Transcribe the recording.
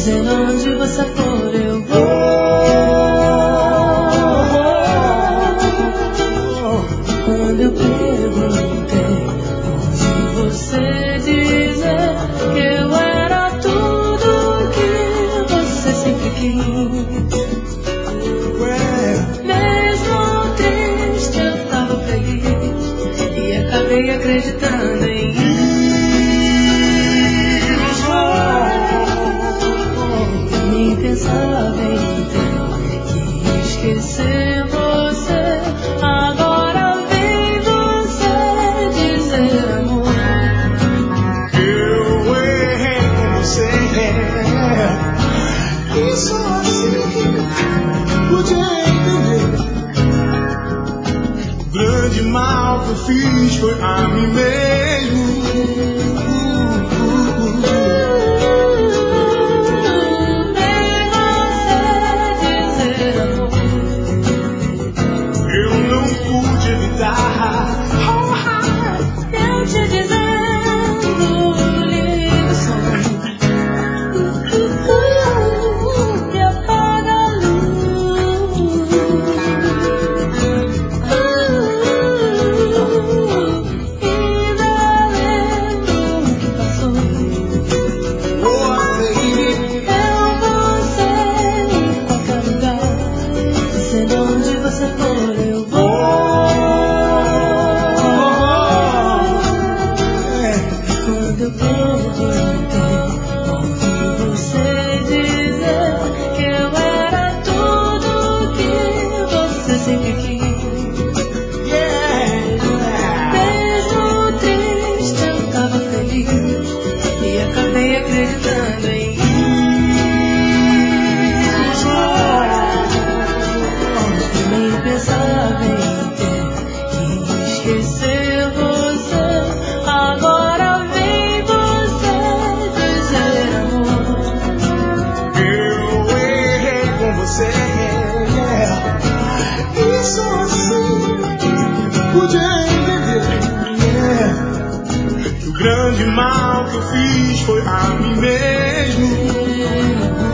dizendo onde você for eu vou. Quando eu perguntei, ouvi você dizer que eu era tudo que você sempre quis. Mesmo triste eu tava feliz e acabei acreditando em nem pensava em ter que esquecer você. Agora vem você dizer amor. Eu errei com você. Isso assim podia entender. O grande mal que eu fiz foi a mim mesmo. Eu te dizendo liga o som e apaga a luz. Ainda lembro o que passou. Eu, você em qualquer lugar, dizendo onde você for eu vou. Quando eu perguntei, ouvi você dizer que eu era tudo que você sempre quis. Mesmo triste eu tava feliz e acabei acreditando em nem pensava em ter que esquecer você. Agora vem você dizer amor. Eu errei com você. Isso assim podia entender. Que o grande mal que eu fiz foi a mim mesmo.